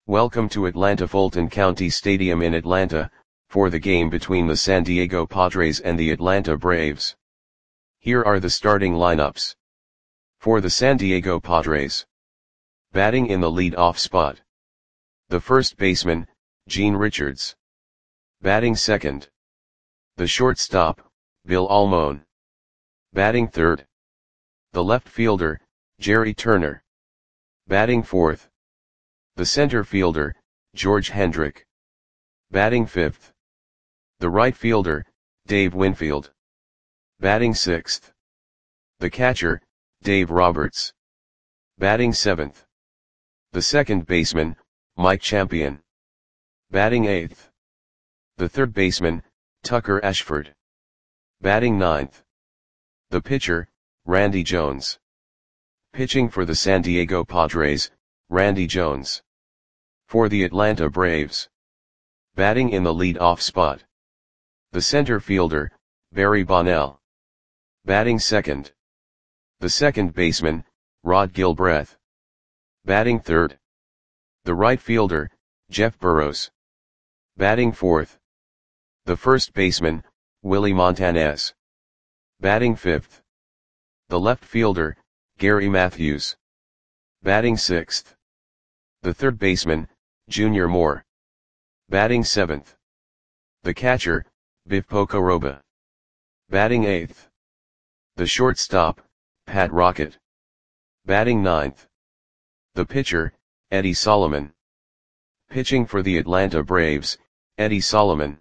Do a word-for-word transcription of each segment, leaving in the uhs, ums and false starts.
Welcome to Atlanta Fulton County Stadium in Atlanta, for the game between the San Diego Padres and the Atlanta Braves. Here are the starting lineups. For the San Diego Padres. Batting in the lead-off spot. The first baseman, Gene Richards. Batting second. The shortstop, Bill Almon. Batting third. The left fielder, Jerry Turner. Batting fourth. The center fielder, George Hendrick. Batting fifth. The right fielder, Dave Winfield. Batting sixth. The catcher, Dave Roberts. Batting seventh. The second baseman, Mike Champion. Batting eighth. The third baseman, Tucker Ashford. Batting ninth. The pitcher, Randy Jones. Pitching for the San Diego Padres, Randy Jones. For the Atlanta Braves. Batting in the lead-off spot. The center fielder, Barry Bonnell. Batting second. The second baseman, Rod Gilbreth. Batting third. The right fielder, Jeff Burrows. Batting fourth. The first baseman, Willie Montanez. Batting fifth. The left fielder, Gary Matthews. Batting sixth. The third baseman, Junior Moore. Batting seventh. The catcher, Biff Pocoroba. Batting eighth. The shortstop, Pat Rocket. Batting ninth. The pitcher, Eddie Solomon. Pitching for the Atlanta Braves, Eddie Solomon.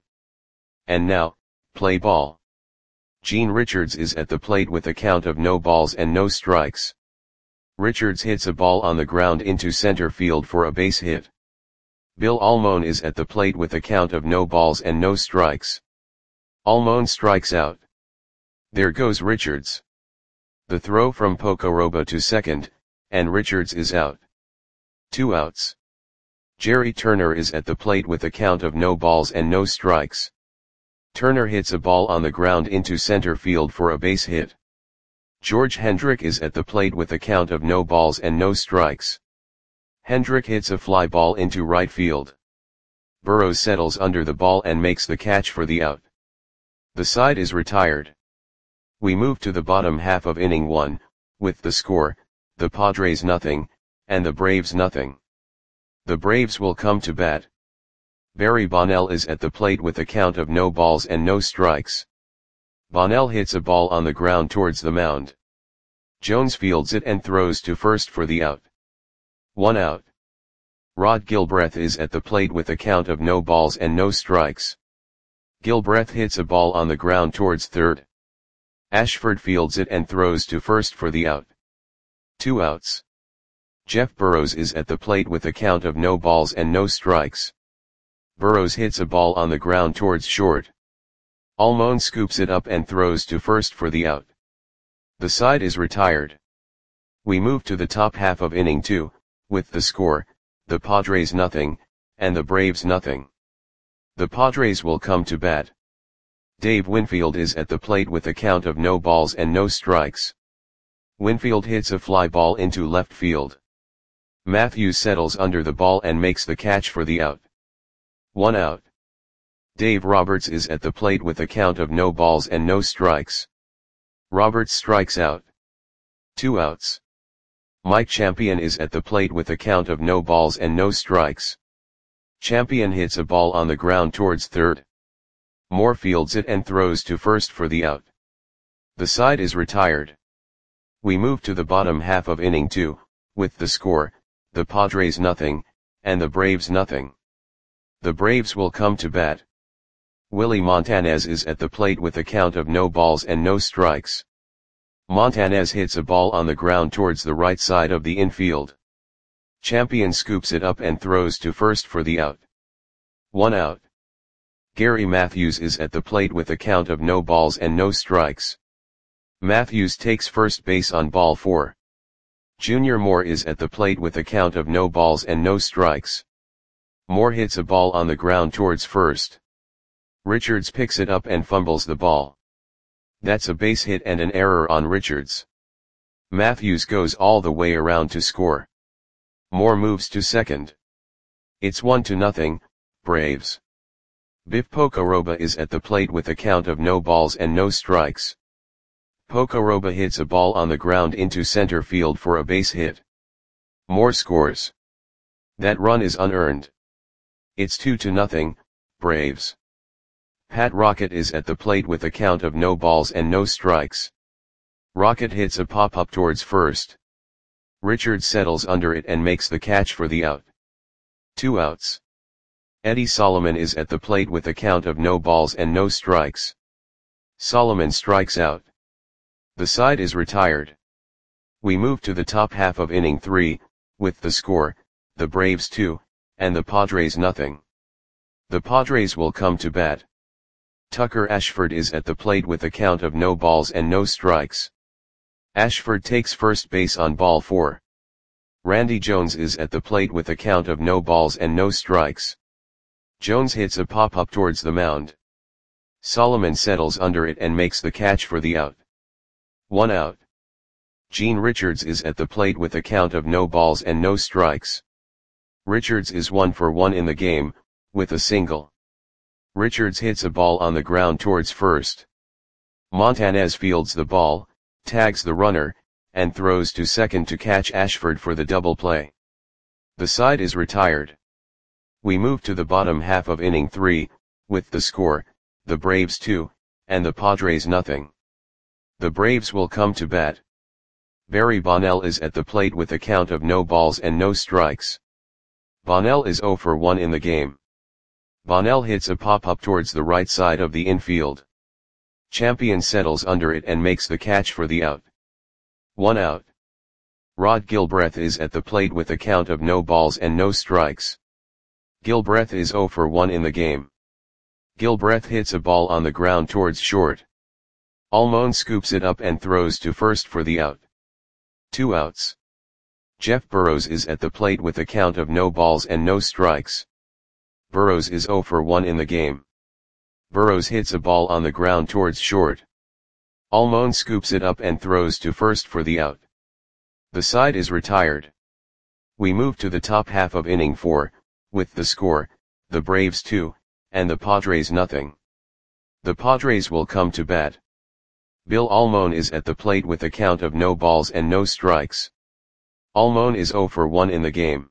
And now, play ball. Gene Richards is at the plate with a count of no balls and no strikes. Richards hits a ball on the ground into center field for a base hit. Bill Almon is at the plate with a count of no balls and no strikes. Almon strikes out. There goes Richards. The throw from Pocoroba to second, and Richards is out. Two outs. Jerry Turner is at the plate with a count of no balls and no strikes. Turner hits a ball on the ground into center field for a base hit. George Hendrick is at the plate with a count of no balls and no strikes. Hendrick hits a fly ball into right field. Burrows settles under the ball and makes the catch for the out. The side is retired. We move to the bottom half of inning one, with the score, the Padres nothing, and the Braves nothing. The Braves will come to bat. Barry Bonnell is at the plate with a count of no balls and no strikes. Bonnell hits a ball on the ground towards the mound. Jones fields it and throws to first for the out. One out. Rod Gilbreth is at the plate with a count of no balls and no strikes. Gilbreth hits a ball on the ground towards third. Ashford fields it and throws to first for the out. Two outs. Jeff Burrows is at the plate with a count of no balls and no strikes. Burrows hits a ball on the ground towards short. Almon scoops it up and throws to first for the out. The side is retired. We move to the top half of inning two, with the score, the Padres nothing, and the Braves nothing. The Padres will come to bat. Dave Winfield is at the plate with a count of no balls and no strikes. Winfield hits a fly ball into left field. Matthews settles under the ball and makes the catch for the out. One out. Dave Roberts is at the plate with a count of no balls and no strikes. Roberts strikes out. Two outs. Mike Champion is at the plate with a count of no balls and no strikes. Champion hits a ball on the ground towards third. Moore fields it and throws to first for the out. The side is retired. We move to the bottom half of inning two, with the score, the Padres nothing, and the Braves nothing. The Braves will come to bat. Willie Montanez is at the plate with a count of no balls and no strikes. Montanez hits a ball on the ground towards the right side of the infield. Champion scoops it up and throws to first for the out. One out. Gary Matthews is at the plate with a count of no balls and no strikes. Matthews takes first base on ball four. Junior Moore is at the plate with a count of no balls and no strikes. Moore hits a ball on the ground towards first. Richards picks it up and fumbles the ball. That's a base hit and an error on Richards. Matthews goes all the way around to score. Moore moves to second. It's one to nothing, Braves. Biff Pocoroba is at the plate with a count of no balls and no strikes. Pocoroba hits a ball on the ground into center field for a base hit. Moore scores. That run is unearned. It's two to nothing, Braves. Pat Rocket is at the plate with a count of no balls and no strikes. Rocket hits a pop-up towards first. Richards settles under it and makes the catch for the out. Two outs. Eddie Solomon is at the plate with a count of no balls and no strikes. Solomon strikes out. The side is retired. We move to the top half of inning three, with the score, the Braves two, and the Padres nothing. The Padres will come to bat. Tucker Ashford is at the plate with a count of no balls and no strikes. Ashford takes first base on ball four. Randy Jones is at the plate with a count of no balls and no strikes. Jones hits a pop-up towards the mound. Solomon settles under it and makes the catch for the out. One out. Gene Richards is at the plate with a count of no balls and no strikes. Richards is one for one in the game, with a single. Richards hits a ball on the ground towards first. Montanez fields the ball, tags the runner, and throws to second to catch Ashford for the double play. The side is retired. We move to the bottom half of inning three, with the score, the Braves two, and the Padres nothing. The Braves will come to bat. Barry Bonnell is at the plate with a count of no balls and no strikes. Bonnell is zero for one in the game. Bonnell hits a pop-up towards the right side of the infield. Champion settles under it and makes the catch for the out. One out. Rod Gilbreth is at the plate with a count of no balls and no strikes. Gilbreth is zero for one in the game. Gilbreth hits a ball on the ground towards short. Almon scoops it up and throws to first for the out. Two outs. Jeff Burrows is at the plate with a count of no balls and no strikes. Burrows is zero for one in the game. Burrows hits a ball on the ground towards short. Almon scoops it up and throws to first for the out. The side is retired. We move to the top half of inning four, with the score, the Braves two, and the Padres nothing. The Padres will come to bat. Bill Almon is at the plate with a count of no balls and no strikes. Almon is zero for one in the game.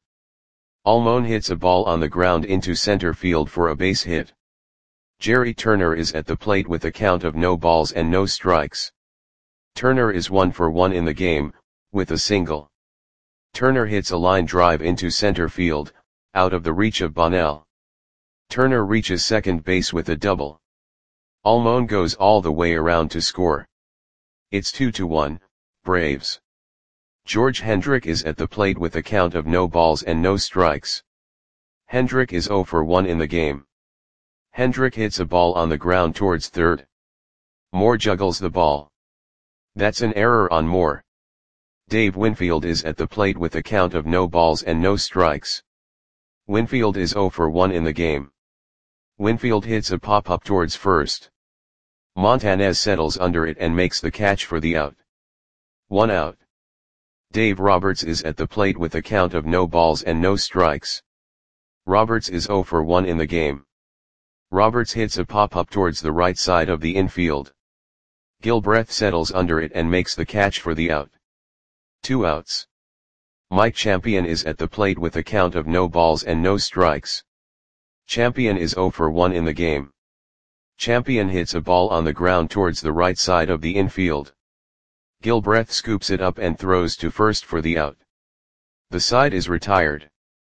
Almon hits a ball on the ground into center field for a base hit. Jerry Turner is at the plate with a count of no balls and no strikes. Turner is one for one in the game, with a single. Turner hits a line drive into center field, out of the reach of Bonnell. Turner reaches second base with a double. Almon goes all the way around to score. It's two to one, Braves. George Hendrick is at the plate with a count of no balls and no strikes. Hendrick is zero for one in the game. Hendrick hits a ball on the ground towards third. Moore juggles the ball. That's an error on Moore. Dave Winfield is at the plate with a count of no balls and no strikes. Winfield is zero for one in the game. Winfield hits a pop-up towards first. Montanez settles under it and makes the catch for the out. One out. Dave Roberts is at the plate with a count of no balls and no strikes. Roberts is zero for one in the game. Roberts hits a pop-up towards the right side of the infield. Gilbreth settles under it and makes the catch for the out. Two outs. Mike Champion is at the plate with a count of no balls and no strikes. Champion is zero for one in the game. Champion hits a ball on the ground towards the right side of the infield. Gilbreth scoops it up and throws to first for the out. The side is retired.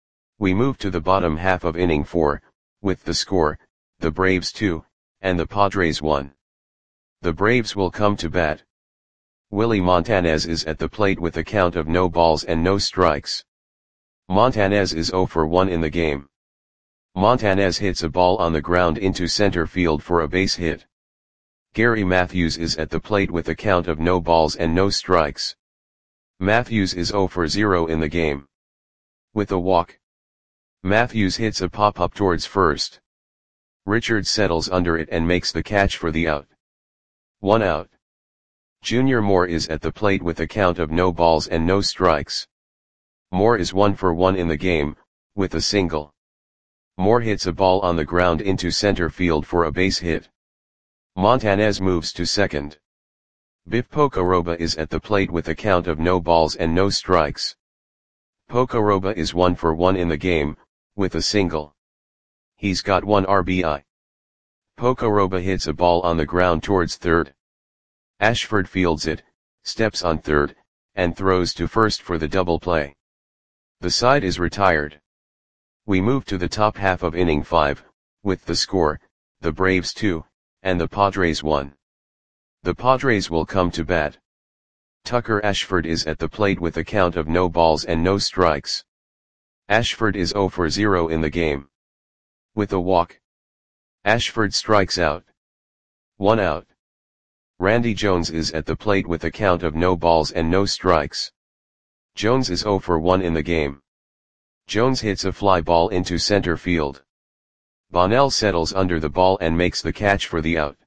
We move to the bottom half of inning four, with the score, the Braves two, and the Padres one. The Braves will come to bat. Willie Montanez is at the plate with a count of no balls and no strikes. Montanez is zero for one in the game. Montanez hits a ball on the ground into center field for a base hit. Gary Matthews is at the plate with a count of no balls and no strikes. Matthews is zero for zero in the game. With a walk. Matthews hits a pop-up towards first. Richards settles under it and makes the catch for the out. One out. Junior Moore is at the plate with a count of no balls and no strikes. Moore is one for one in the game, with a single. Moore hits a ball on the ground into center field for a base hit. Montanez moves to second. Biff Pocoroba is at the plate with a count of no balls and no strikes. Pocoroba is one for one in the game, with a single. He's got one R B I. Pocoroba hits a ball on the ground towards third. Ashford fields it, steps on third, and throws to first for the double play. The side is retired. We move to the top half of inning five, with the score, the Braves two, and the Padres one. The Padres will come to bat. Tucker Ashford is at the plate with a count of no balls and no strikes. Ashford is zero for zero in the game. With a walk, Ashford strikes out. One out. Randy Jones is at the plate with a count of no balls and no strikes. Jones is zero for one in the game. Jones hits a fly ball into center field. Bonnell settles under the ball and makes the catch for the out.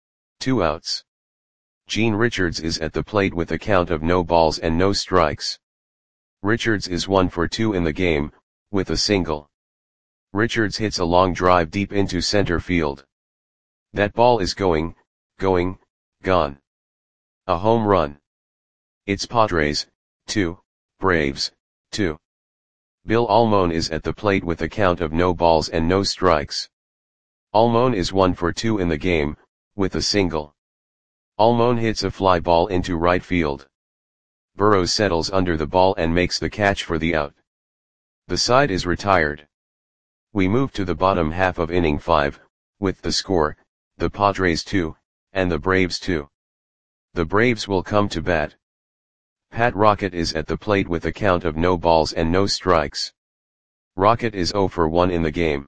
Two outs. Gene Richards is at the plate with a count of no balls and no strikes. Richards is one for two in the game, with a single. Richards hits a long drive deep into center field. That ball is going, going, gone. A home run. It's Padres, two, Braves, two. Bill Almon is at the plate with a count of no balls and no strikes. Almon is one for two in the game, with a single. Almon hits a fly ball into right field. Burrows settles under the ball and makes the catch for the out. The side is retired. We move to the bottom half of inning five, with the score, the Padres two, and the Braves two. The Braves will come to bat. Pat Rocket is at the plate with a count of no balls and no strikes. Rocket is zero for one in the game.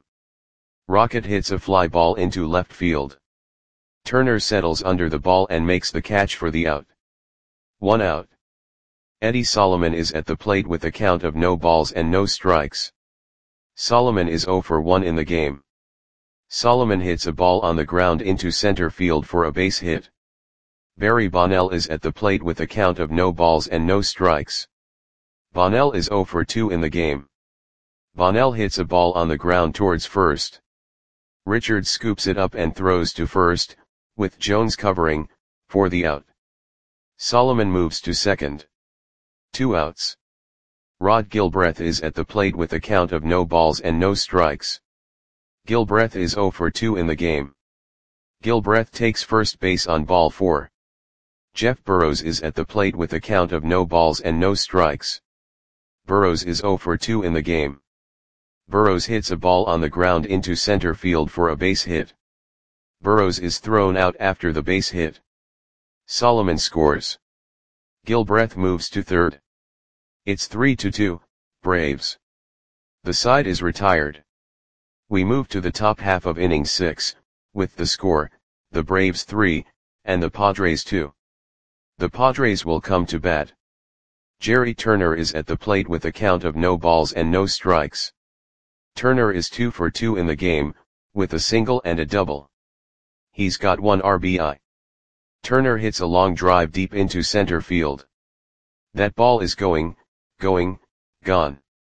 Rocket hits a fly ball into left field. Turner settles under the ball and makes the catch for the out. One out. Eddie Solomon is at the plate with a count of no balls and no strikes. Solomon is zero for one in the game. Solomon hits a ball on the ground into center field for a base hit. Barry Bonnell is at the plate with a count of no balls and no strikes. Bonnell is zero for two in the game. Bonnell hits a ball on the ground towards first. Richards scoops it up and throws to first, with Jones covering, for the out. Solomon moves to second. Two outs. Rod Gilbreth is at the plate with a count of no balls and no strikes. Gilbreth is zero for two in the game. Gilbreth takes first base on ball four. Jeff Burrows is at the plate with a count of no balls and no strikes. Burrows is zero for two in the game. Burrows hits a ball on the ground into center field for a base hit. Burrows is thrown out after the base hit. Solomon scores. Gilbreth moves to third. It's three to two, Braves. The side is retired. We move to the top half of inning six, with the score, the Braves three, and the Padres two. The Padres will come to bat. Jerry Turner is at the plate with a count of no balls and no strikes. Turner is two for two in the game, with a single and a double. He's got one R B I. Turner hits a long drive deep into center field. That ball is going, going, gone.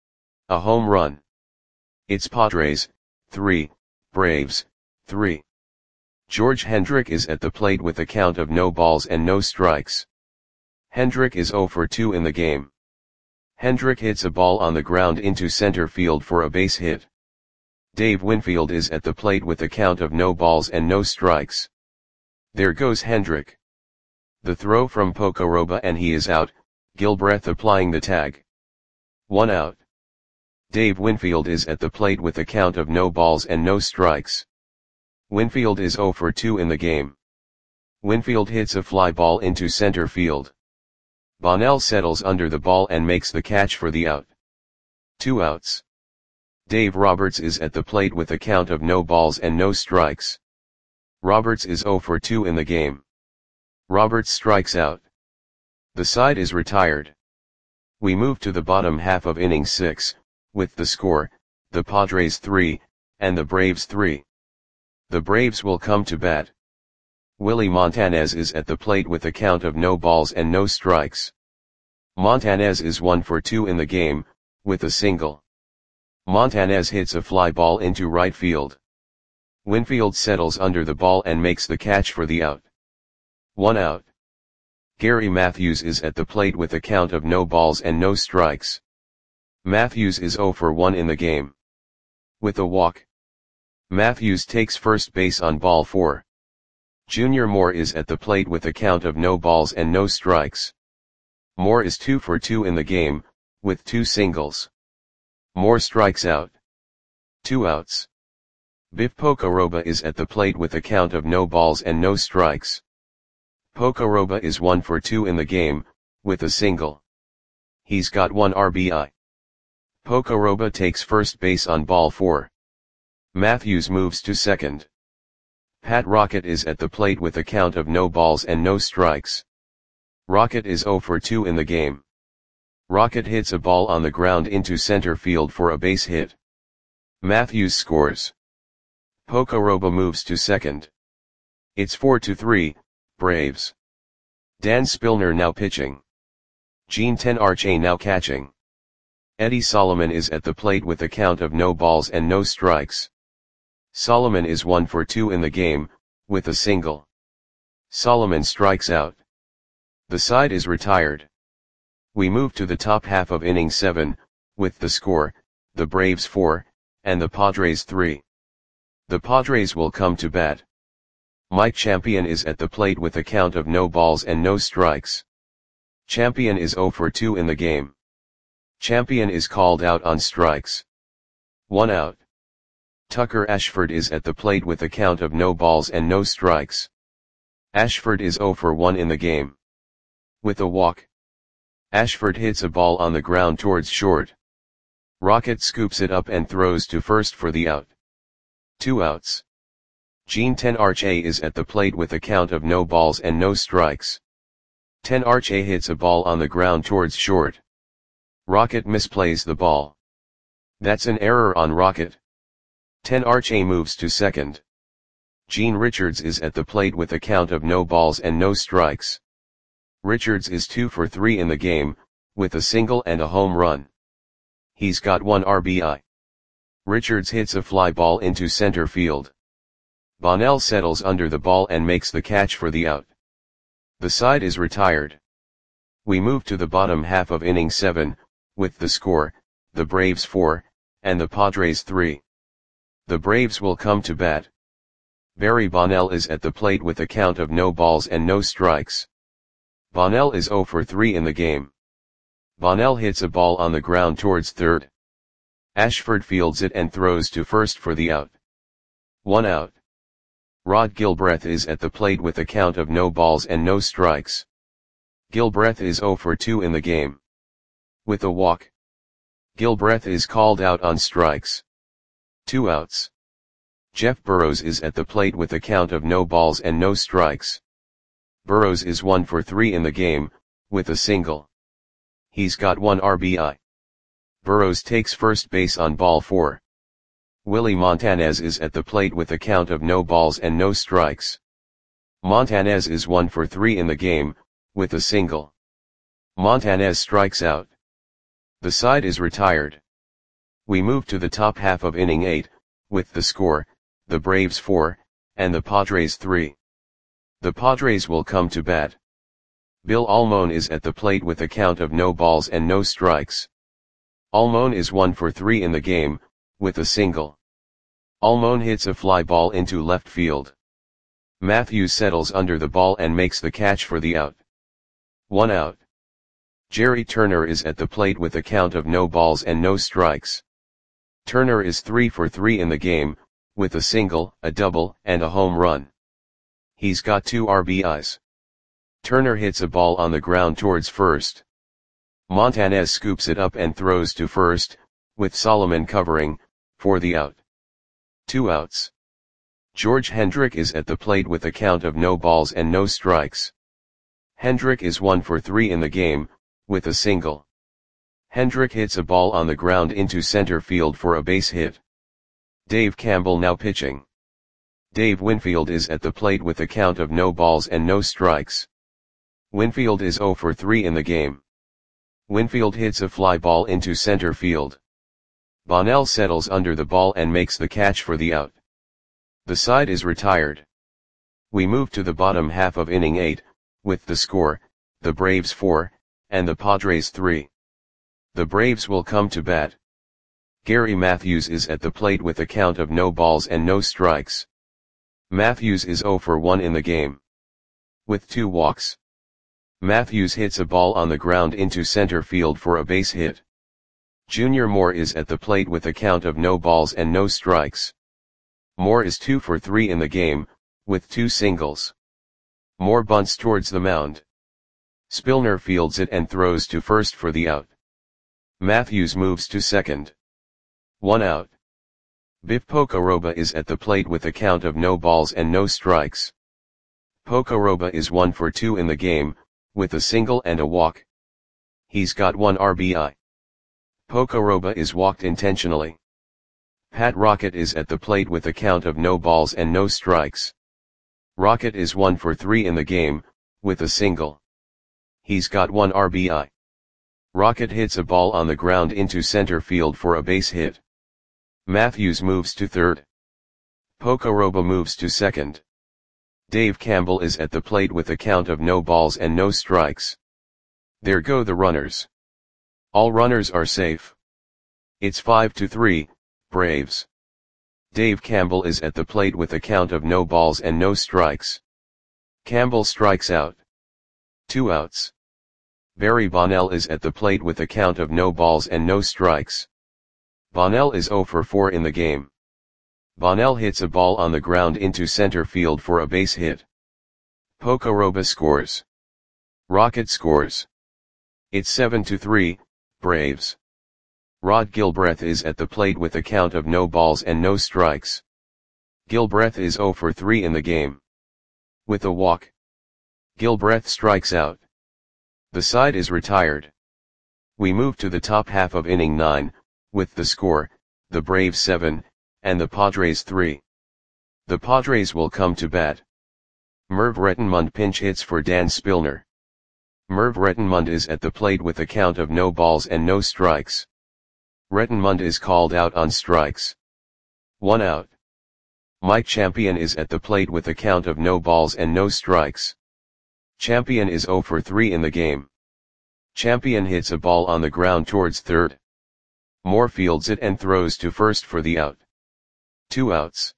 A home run. It's Padres, three, Braves, three. George Hendrick is at the plate with a count of no balls and no strikes. Hendrick is zero for two in the game. Hendrick hits a ball on the ground into center field for a base hit. Dave Winfield is at the plate with a count of no balls and no strikes. There goes Hendrick. The throw from Pocoroba and he is out, Gilbreth applying the tag. One out. Dave Winfield is at the plate with a count of no balls and no strikes. Winfield is zero for two in the game. Winfield hits a fly ball into center field. Bonnell settles under the ball and makes the catch for the out. Two outs. Dave Roberts is at the plate with a count of no balls and no strikes. Roberts is zero for two in the game. Roberts strikes out. The side is retired. We move to the bottom half of inning six, with the score, the Padres three, and the Braves three. The Braves will come to bat. Willie Montanez is at the plate with a count of no balls and no strikes. Montanez is one for two in the game, with a single. Montanez hits a fly ball into right field. Winfield settles under the ball and makes the catch for the out. One out. Gary Matthews is at the plate with a count of no balls and no strikes. Matthews is zero for one in the game. With a walk, Matthews takes first base on ball four. Junior Moore is at the plate with a count of no balls and no strikes. Moore is two for two in the game, with two singles. Moore strikes out. Two outs. Biff Pocoroba is at the plate with a count of no balls and no strikes. Pocoroba is one for two in the game, with a single. He's got one R B I. Pocoroba takes first base on ball four. Matthews moves to second. Pat Rocket is at the plate with a count of no balls and no strikes. Rocket is zero for two in the game. Rocket hits a ball on the ground into center field for a base hit. Matthews scores. Pocoroba moves to second. It's four to three, Braves. Dan Spillner now pitching. Gene Tenarche now catching. Eddie Solomon is at the plate with a count of no balls and no strikes. Solomon is one for two in the game, with a single. Solomon strikes out. The side is retired. We move to the top half of inning seven, with the score, the Braves four, and the Padres three. The Padres will come to bat. Mike Champion is at the plate with a count of no balls and no strikes. Champion is zero for two in the game. Champion is called out on strikes. One out. Tucker Ashford is at the plate with a count of no balls and no strikes. Ashford is zero for one in the game. With a walk, Ashford hits a ball on the ground towards short. Rocket scoops it up and throws to first for the out. Two outs. Gene Tenarche is at the plate with a count of no balls and no strikes. Tenarche hits a ball on the ground towards short. Rocket misplays the ball. That's an error on Rocket. Tenarche moves to second. Gene Richards is at the plate with a count of no balls and no strikes. Richards is two for three in the game, with a single and a home run. He's got one R B I. Richards hits a fly ball into center field. Bonnell settles under the ball and makes the catch for the out. The side is retired. We move to the bottom half of inning seven, with the score, the Braves four, and the Padres three. The Braves will come to bat. Barry Bonnell is at the plate with a count of no balls and no strikes. Bonnell is zero for three in the game. Bonnell hits a ball on the ground towards third. Ashford fields it and throws to first for the out. One out. Rod Gilbreth is at the plate with a count of no balls and no strikes. Gilbreth is zero for two in the game. With a walk, Gilbreth is called out on strikes. Two outs. Jeff Burrows is at the plate with a count of no balls and no strikes. Burrows is one for three in the game, with a single. He's got one R B I. Burrows takes first base on ball four. Willie Montanez is at the plate with a count of no balls and no strikes. Montanez is one for three in the game, with a single. Montanez strikes out. The side is retired. We move to the top half of inning eight, with the score, the Braves four, and the Padres three. The Padres will come to bat. Bill Almon is at the plate with a count of no balls and no strikes. Almon is one for three in the game, with a single. Almon hits a fly ball into left field. Matthews settles under the ball and makes the catch for the out. One out. Jerry Turner is at the plate with a count of no balls and no strikes. Turner is three for three in the game, with a single, a double, and a home run. He's got two R B Is. Turner hits a ball on the ground towards first. Montanez scoops it up and throws to first, with Solomon covering, for the out. Two outs. George Hendrick is at the plate with a count of no balls and no strikes. Hendrick is one for three in the game, with a single. Hendrick hits a ball on the ground into center field for a base hit. Dave Campbell now pitching. Dave Winfield is at the plate with a count of no balls and no strikes. Winfield is zero for three in the game. Winfield hits a fly ball into center field. Bonnell settles under the ball and makes the catch for the out. The side is retired. We move to the bottom half of inning eight, with the score, the Braves four, and the Padres three. The Braves will come to bat. Gary Matthews is at the plate with a count of no balls and no strikes. Matthews is oh for one in the game, with two walks. Matthews hits a ball on the ground into center field for a base hit. Junior Moore is at the plate with a count of no balls and no strikes. Moore is two for three in the game, with two singles. Moore bunts towards the mound. Spillner fields it and throws to first for the out. Matthews moves to second. One out. Biff Pocoroba is at the plate with a count of no balls and no strikes. Pocoroba is one for two in the game, with a single and a walk. He's got one R B I. Pocoroba is walked intentionally. Pat Rocket is at the plate with a count of no balls and no strikes. Rocket is one for three in the game, with a single. He's got one R B I. Rocket hits a ball on the ground into center field for a base hit. Matthews moves to third. Pocoroba moves to second. Dave Campbell is at the plate with a count of no balls and no strikes. There go the runners. All runners are safe. It's five to three, Braves. Dave Campbell is at the plate with a count of no balls and no strikes. Campbell strikes out. Two outs. Barry Bonnell is at the plate with a count of no balls and no strikes. Bonnell is oh for four in the game. Bonnell hits a ball on the ground into center field for a base hit. Pocoroba scores. Rocket scores. It's seven to three, Braves. Rod Gilbreth is at the plate with a count of no balls and no strikes. Gilbreth is oh for three in the game, with a walk. Gilbreth strikes out. The side is retired. We move to the top half of inning nine, with the score, the Braves seven, and the Padres three. The Padres will come to bat. Merv Rettenmund pinch hits for Dan Spillner. Merv Rettenmund is at the plate with a count of no balls and no strikes. Rettenmund is called out on strikes. One out. Mike Champion is at the plate with a count of no balls and no strikes. Champion is oh for three in the game. Champion hits a ball on the ground towards third. Moore fields it and throws to first for the out. Two outs.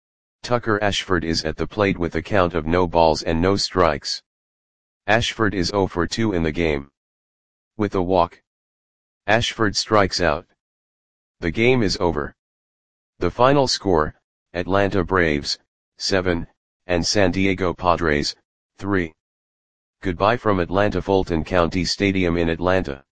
Tucker Ashford is at the plate with a count of no balls and no strikes. Ashford is oh for two in the game, with a walk. Ashford strikes out. The game is over. The final score, Atlanta Braves, seven, and San Diego Padres, three. Goodbye from Atlanta Fulton County Stadium in Atlanta.